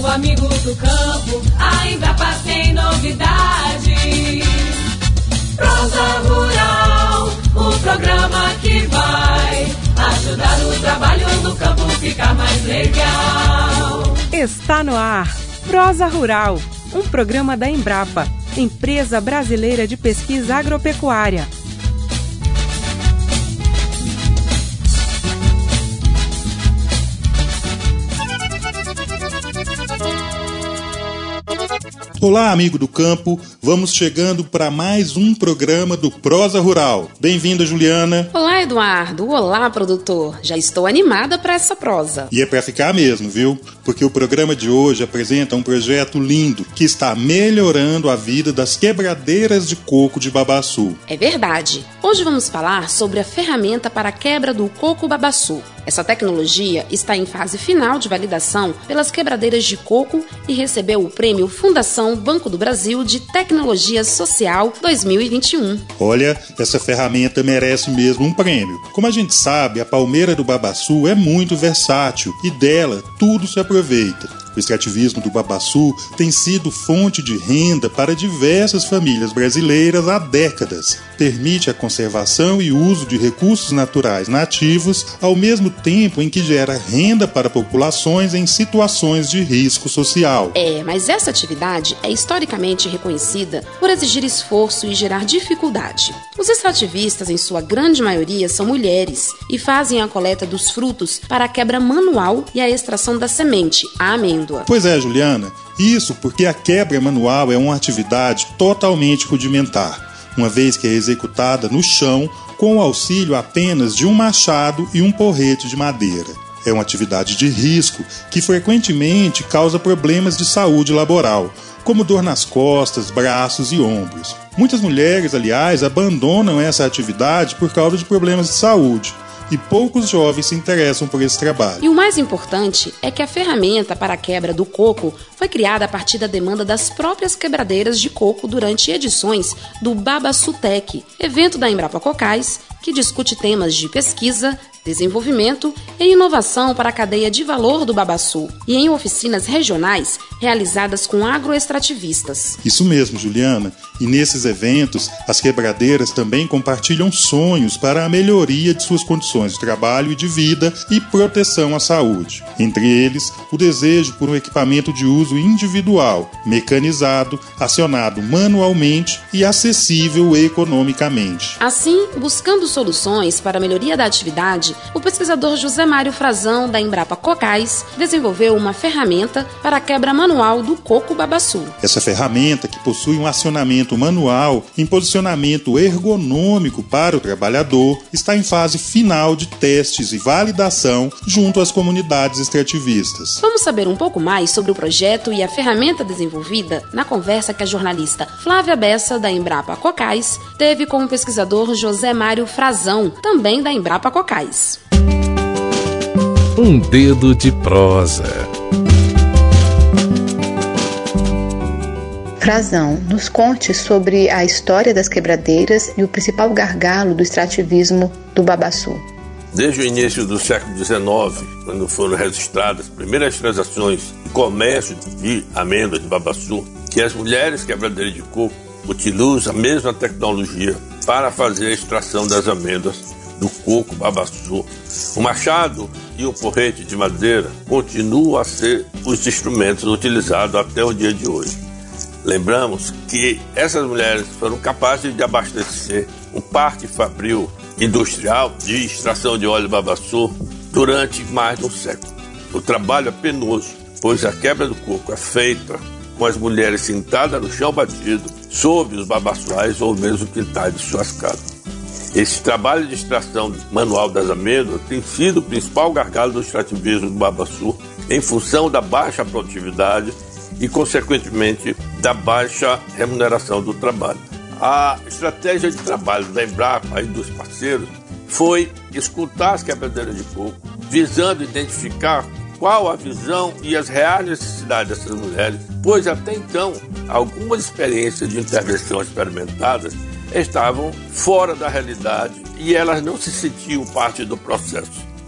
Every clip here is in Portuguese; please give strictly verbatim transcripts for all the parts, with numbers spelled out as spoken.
o amigo do campo, a Embrapa tem novidade. Prosa Rural, o programa que vai ajudar o trabalho no campo ficar mais legal. Está no ar, Prosa Rural, um programa da Embrapa, Empresa Brasileira de Pesquisa Agropecuária. Olá, amigo do campo, vamos chegando para mais um programa do Prosa Rural. Bem-vinda, Juliana. Olá, Eduardo. Olá, produtor. Já estou animada para essa prosa. E é para ficar mesmo, viu? Porque o programa de hoje apresenta um projeto lindo que está melhorando a vida das quebradeiras de coco de babaçu. É verdade. Hoje vamos falar sobre a ferramenta para a quebra do coco babaçu. Essa tecnologia está em fase final de validação pelas quebradeiras de coco e recebeu o prêmio Fundação Banco do Brasil de Tecnologia Social dois mil e vinte e um. Olha, essa ferramenta merece mesmo um prêmio. Como a gente sabe, a palmeira do babaçu é muito versátil e dela tudo se aproveita. O extrativismo do babaçu tem sido fonte de renda para diversas famílias brasileiras há décadas. Permite a conservação e uso de recursos naturais nativos, ao mesmo tempo em que gera renda para populações em situações de risco social. É, mas essa atividade é historicamente reconhecida por exigir esforço e gerar dificuldade. Os extrativistas, em sua grande maioria, são mulheres e fazem a coleta dos frutos para a quebra manual e a extração da semente, a amêndoa. Pois é, Juliana, isso porque a quebra manual é uma atividade totalmente rudimentar, uma vez que é executada no chão com o auxílio apenas de um machado e um porrete de madeira. É uma atividade de risco que frequentemente causa problemas de saúde laboral, como dor nas costas, braços e ombros. Muitas mulheres, aliás, abandonam essa atividade por causa de problemas de saúde. E poucos jovens se interessam por esse trabalho. E o mais importante é que a ferramenta para a quebra do coco foi criada a partir da demanda das próprias quebradeiras de coco durante edições do Babaçutec, evento da Embrapa Cocais, que discute temas de pesquisa, desenvolvimento e inovação para a cadeia de valor do babaçu e em oficinas regionais realizadas com agroextrativistas. Isso mesmo, Juliana. E nesses eventos, as quebradeiras também compartilham sonhos para a melhoria de suas condições de trabalho e de vida e proteção à saúde. Entre eles, o desejo por um equipamento de uso individual, mecanizado, acionado manualmente e acessível economicamente. Assim, buscando soluções para a melhoria da atividade, o pesquisador José Mário Frazão, da Embrapa Cocais, desenvolveu uma ferramenta para a quebra manual do coco babaçu. Essa ferramenta, que possui um acionamento manual em posicionamento ergonômico para o trabalhador, está em fase final de testes e validação junto às comunidades extrativistas. Vamos saber um pouco mais sobre o projeto e a ferramenta desenvolvida na conversa que a jornalista Flávia Bessa, da Embrapa Cocais, teve com o pesquisador José Mário Frazão, também da Embrapa Cocais. Um dedo de prosa. Frazão, nos conte sobre a história das quebradeiras e o principal gargalo do extrativismo do babaçu. Desde o início do século dezenove, quando foram registradas as primeiras transações de comércio de amêndoas de babaçu, que as mulheres quebradeiras de coco utilizam a mesma tecnologia para fazer a extração das amêndoas do coco babaçu. O machado e o porrete de madeira continuam a ser os instrumentos utilizados até o dia de hoje. Lembramos que essas mulheres foram capazes de abastecer um parque fabril industrial de extração de óleo babaçu durante mais de um século. O trabalho é penoso, pois a quebra do coco é feita com as mulheres sentadas no chão batido, sob os babaçuais ou mesmo quintais de suas casas. Esse trabalho de extração manual das amêndoas tem sido o principal gargalo do extrativismo do babaçu, em função da baixa produtividade e, consequentemente, da baixa remuneração do trabalho. A estratégia de trabalho da Embrapa e dos parceiros foi escutar as quebradeiras de coco, visando identificar qual a visão e as reais necessidades dessas mulheres, pois até então algumas experiências de intervenção experimentadas estavam fora da realidade e elas não se sentiam parte do processo.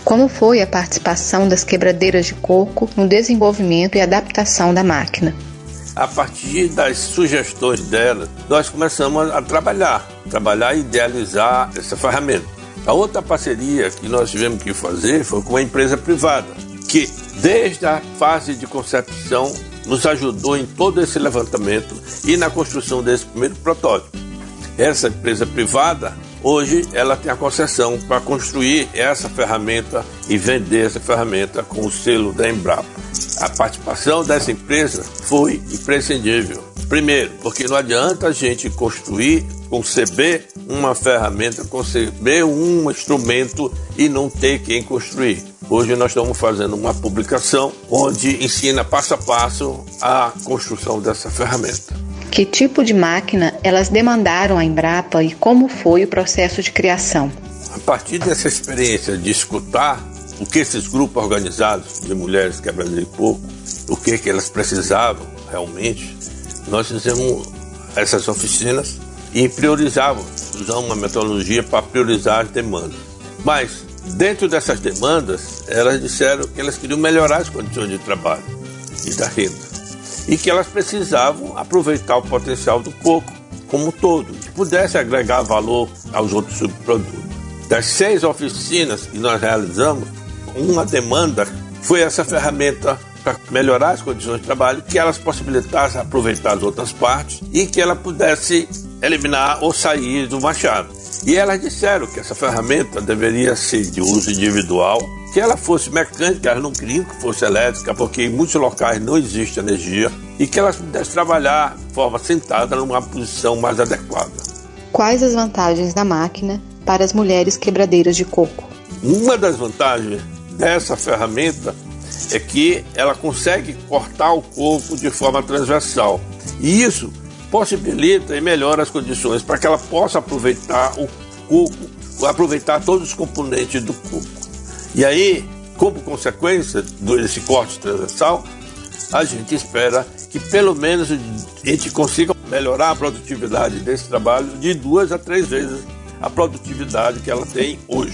Como foi a participação das quebradeiras de coco no desenvolvimento e adaptação da máquina? A partir das sugestões dela, nós começamos a trabalhar, trabalhar e idealizar essa ferramenta. A outra parceria que nós tivemos que fazer foi com uma empresa privada, que desde a fase de concepção nos ajudou em todo esse levantamento e na construção desse primeiro protótipo. Essa empresa privada, hoje, ela tem a concessão para construir essa ferramenta e vender essa ferramenta com o selo da Embrapa. A participação dessa empresa foi imprescindível. Primeiro, porque não adianta a gente construir, conceber uma ferramenta, conceber um instrumento e não ter quem construir. Hoje nós estamos fazendo uma publicação onde ensina passo a passo a construção dessa ferramenta. Que tipo de máquina elas demandaram à Embrapa e como foi o processo de criação? A partir dessa experiência de escutar o que esses grupos organizados de mulheres quebradeiras de coco, o que, que elas precisavam realmente, nós fizemos essas oficinas e priorizávamos, usamos uma metodologia para priorizar as demandas. Mas, dentro dessas demandas, elas disseram que elas queriam melhorar as condições de trabalho e da renda. E que elas precisavam aproveitar o potencial do coco como um todo, que pudesse agregar valor aos outros subprodutos. Das seis oficinas que nós realizamos, uma demanda foi essa ferramenta para melhorar as condições de trabalho, que elas possibilitassem aproveitar as outras partes e que ela pudesse eliminar ou sair do machado. E elas disseram que essa ferramenta deveria ser de uso individual, que ela fosse mecânica, elas não queriam que fosse elétrica, porque em muitos locais não existe energia, e que elas pudessem trabalhar de forma sentada numa posição mais adequada. Quais as vantagens da máquina para as mulheres quebradeiras de coco? Uma das vantagens dessa ferramenta é que ela consegue cortar o coco de forma transversal, e isso possibilita e melhora as condições para que ela possa aproveitar o coco, aproveitar todos os componentes do coco. E aí, como consequência desse corte transversal, a gente espera que pelo menos a gente consiga melhorar a produtividade desse trabalho de duas a três vezes a produtividade que ela tem hoje.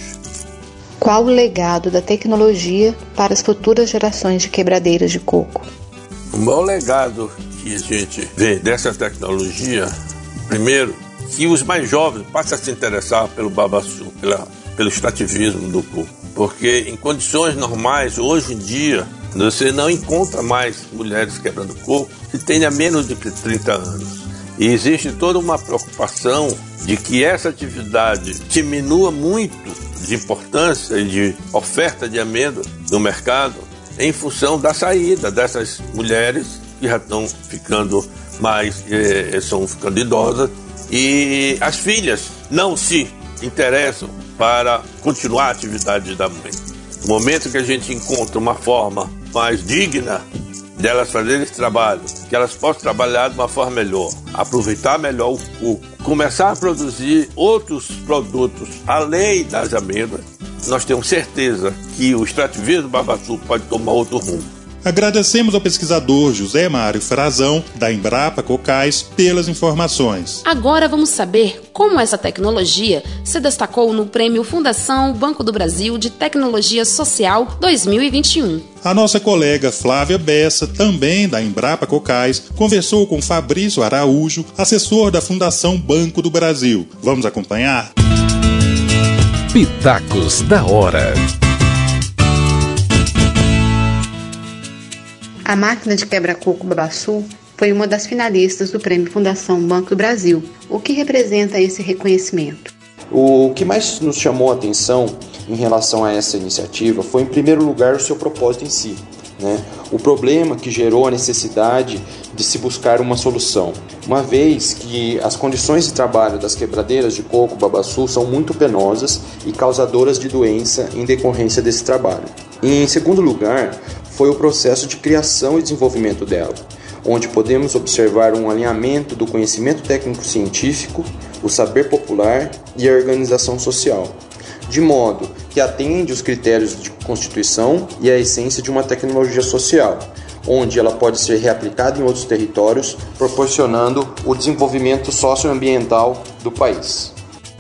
Qual o legado da tecnologia para as futuras gerações de quebradeiras de coco? O maior legado que a gente vê dessa tecnologia, primeiro, que os mais jovens passem a se interessar pelo babaçu, pela, pelo extrativismo do coco. Porque em condições normais, hoje em dia, você não encontra mais mulheres quebrando coco que tenha menos de trinta anos. E existe toda uma preocupação de que essa atividade diminua muito de importância e de oferta de amêndoa no mercado em função da saída dessas mulheres que já estão ficando mais, eh, são ficando idosas, e as filhas não se interessam para continuar a atividade da mãe. No momento que a gente encontra uma forma mais digna delas fazerem esse trabalho, que elas possam trabalhar de uma forma melhor, aproveitar melhor o coco, começar a produzir outros produtos além das amêndoas, nós temos certeza que o extrativismo do babaçu pode tomar outro rumo. Agradecemos ao pesquisador José Mário Frazão, da Embrapa Cocais, pelas informações. Agora vamos saber como essa tecnologia se destacou no Prêmio Fundação Banco do Brasil de Tecnologia Social dois mil e vinte e um. A nossa colega Flávia Bessa, também da Embrapa Cocais, conversou com Fabrício Araújo, assessor da Fundação Banco do Brasil. Vamos acompanhar? Pitacos da Hora. A máquina de quebra-coco Babaçu foi uma das finalistas do Prêmio Fundação Banco do Brasil. O que representa esse reconhecimento? O que mais nos chamou a atenção em relação a essa iniciativa foi, em primeiro lugar, o seu propósito em si, né? O problema que gerou a necessidade de se buscar uma solução, uma vez que as condições de trabalho das quebradeiras de coco Babaçu são muito penosas e causadoras de doença em decorrência desse trabalho. E, em segundo lugar, foi o processo de criação e desenvolvimento dela, onde podemos observar um alinhamento do conhecimento técnico-científico, o saber popular e a organização social, de modo que atende os critérios de constituição e a essência de uma tecnologia social, onde ela pode ser reaplicada em outros territórios, proporcionando o desenvolvimento socioambiental do país.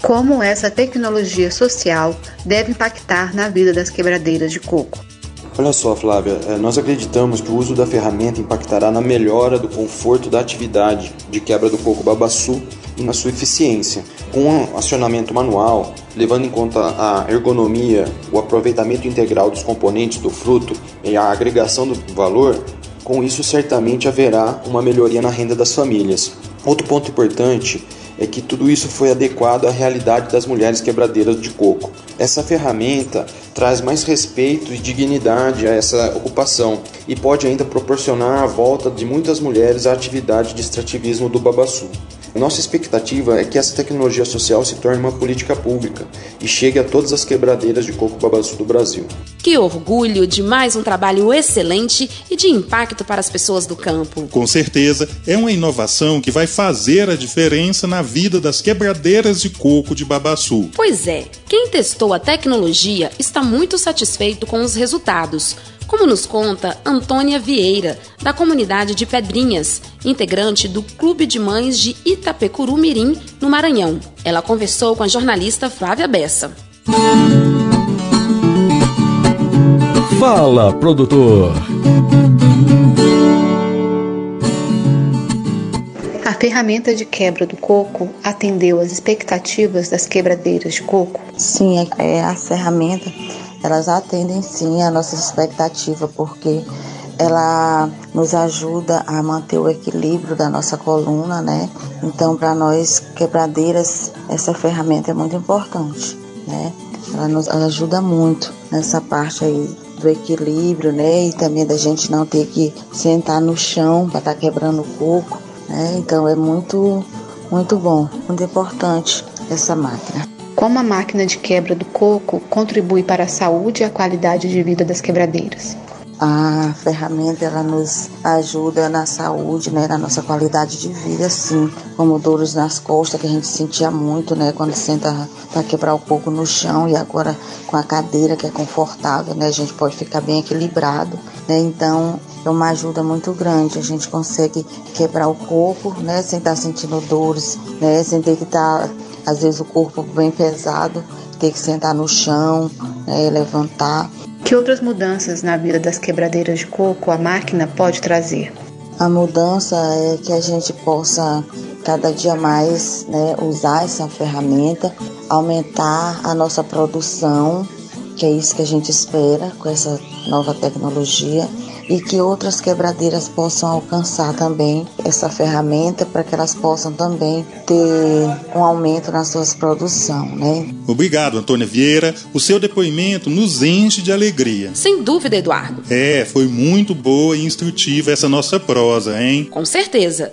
Como essa tecnologia social deve impactar na vida das quebradeiras de coco? Olha só, Flávia, nós acreditamos que o uso da ferramenta impactará na melhora do conforto da atividade de quebra do coco babaçu e na sua eficiência. Com um acionamento manual, levando em conta a ergonomia, o aproveitamento integral dos componentes do fruto e a agregação do valor, com isso certamente haverá uma melhoria na renda das famílias. Outro ponto importante é que tudo isso foi adequado à realidade das mulheres quebradeiras de coco. Essa ferramenta traz mais respeito e dignidade a essa ocupação e pode ainda proporcionar a volta de muitas mulheres à atividade de extrativismo do babaçu. Nossa expectativa é que essa tecnologia social se torne uma política pública e chegue a todas as quebradeiras de coco babaçu do Brasil. Que orgulho de mais um trabalho excelente e de impacto para as pessoas do campo. Com certeza, é uma inovação que vai fazer a diferença na vida das quebradeiras de coco de babaçu. Pois é, quem testou a tecnologia está muito satisfeito com os resultados, como nos conta Antônia Vieira, da comunidade de Pedrinhas, integrante do Clube de Mães de Itapecuru-Mirim, no Maranhão. Ela conversou com a jornalista Flávia Bessa. Fala, produtor! A ferramenta de quebra do coco atendeu às expectativas das quebradeiras de coco? Sim, é, as ferramentas, elas atendem sim a nossa expectativa, porque ela nos ajuda a manter o equilíbrio da nossa coluna, né? Então, para nós quebradeiras, essa ferramenta é muito importante, né? Ela nos ajuda muito nessa parte aí do equilíbrio, né? E também da gente não ter que sentar no chão para estar tá quebrando o coco, né? Então é muito, muito bom, muito importante essa máquina. Como a máquina de quebra do coco contribui para a saúde e a qualidade de vida das quebradeiras? A ferramenta, ela nos ajuda na saúde, né, na nossa qualidade de vida, sim, como dores nas costas, que a gente sentia muito, né, quando senta para quebrar o coco no chão, e agora com a cadeira, que é confortável, né, a gente pode ficar bem equilibrado, né, então é uma ajuda muito grande, a gente consegue quebrar o coco, né, sem estar sentindo dores, né, sem ter que estar, às vezes, o corpo bem pesado, ter que sentar no chão, né, levantar. Que outras mudanças na vida das quebradeiras de coco a máquina pode trazer? A mudança é que a gente possa cada dia mais, né, usar essa ferramenta, aumentar a nossa produção, que é isso que a gente espera com essa nova tecnologia, e que outras quebradeiras possam alcançar também essa ferramenta para que elas possam também ter um aumento nas suas produções, né? Obrigado, Antônia Vieira. O seu depoimento nos enche de alegria. Sem dúvida, Eduardo. É, foi muito boa e instrutiva essa nossa prosa, hein? Com certeza.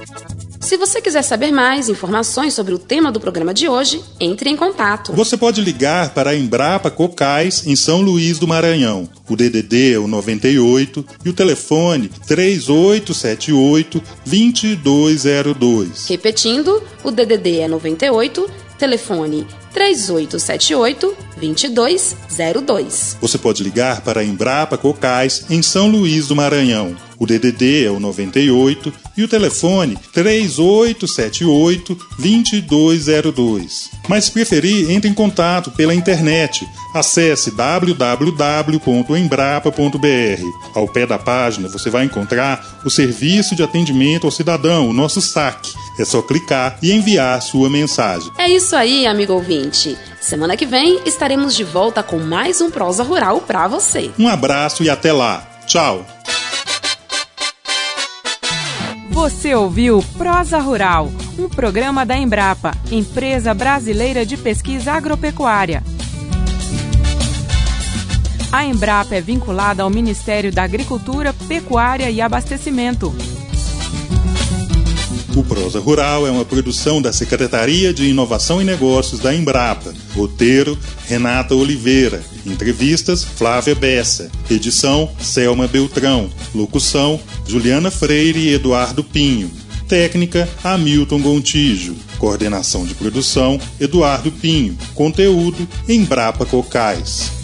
Se você quiser saber mais informações sobre o tema do programa de hoje, entre em contato. Você pode ligar para a Embrapa Cocais, em São Luís do Maranhão. O D D D é o noventa e oito e o telefone três oito sete oito, dois dois zero dois. Repetindo, o D D D é noventa e oito, telefone três oito sete oito, dois dois zero dois. Você pode ligar para a Embrapa Cocais, em São Luís do Maranhão. O D D D é o noventa e oito e o telefone três oito sete oito, dois dois zero dois. Mas se preferir, entre em contato pela internet. Acesse w w w ponto embrapa ponto b r. Ao pé da página você vai encontrar o Serviço de Atendimento ao Cidadão, o nosso S A C. É só clicar e enviar sua mensagem. É isso aí, amigo ouvinte. Semana que vem estaremos de volta com mais um Prosa Rural pra você. Um abraço e até lá. Tchau. Você ouviu Prosa Rural, um programa da Embrapa, Empresa Brasileira de Pesquisa Agropecuária. A Embrapa é vinculada ao Ministério da Agricultura, Pecuária e Abastecimento. O Prosa Rural é uma produção da Secretaria de Inovação e Negócios da Embrapa. Roteiro, Renata Oliveira. Entrevistas, Flávia Bessa. Edição, Selma Beltrão. Locução, Juliana Freire e Eduardo Pinho. Técnica, Hamilton Gontijo. Coordenação de produção, Eduardo Pinho. Conteúdo, Embrapa Cocais.